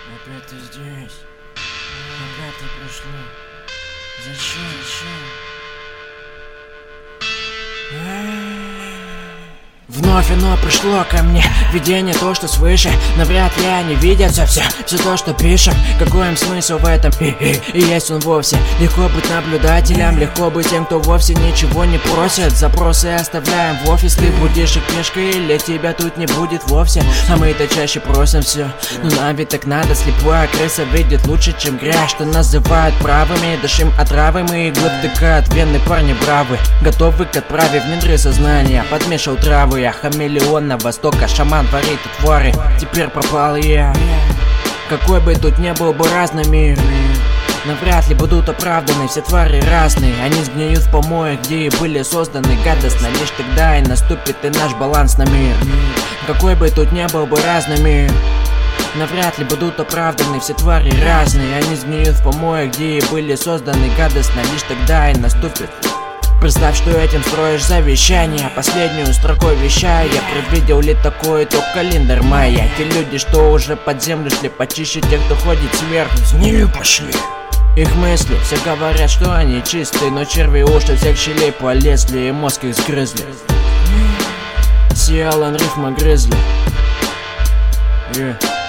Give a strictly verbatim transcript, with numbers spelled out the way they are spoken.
Опять ты здесь. Опять ты пришла. Зачем? Зачем? Вновь оно пришло ко мне. Видение то, что свыше, но вряд ли они видят все, все, все то, что пишем. Какой им смысл в этом? И, и, и есть он вовсе. Легко быть наблюдателем, легко быть тем, кто вовсе ничего не просит. Запросы оставляем в офис, ты будешь их пешкой, или тебя тут не будет вовсе. А мы-то чаще просим все. Ну нам ведь так надо, слепая крыса видит лучше, чем грязь. Что называют правыми, дышим отравы, мы иглы втыкают, вены парни бравы. Готовы к отправе внутри сознания, подмешал травы. Я хамелеон на востока, шаман творит утворы. Теперь пропал я. Какой бы тут не был бы разный мир, но вряд ли будут оправданы все твари разные. Они сгниют в помоях, где и были созданы гадостно. Лишь тогда и наступит и наш баланс на мир. Какой бы тут не был бы разный мир, но вряд ли будут оправданы все твари разные. Они сгниют в помоях, где и были созданы гадостно. Лишь тогда и наступит. Представь, что этим строишь завещание. Последнюю строкой вещаю я. Предвидел ли такое только Линдер Майя? Те люди, что уже под землю шли, почище тех, кто ходит сверху. Сгнили пошли. Их мысли все говорят, что они чистые, но черви уши всех щелей полезли и мозг их сгрызли. Сиалан рифма грызли. Yeah.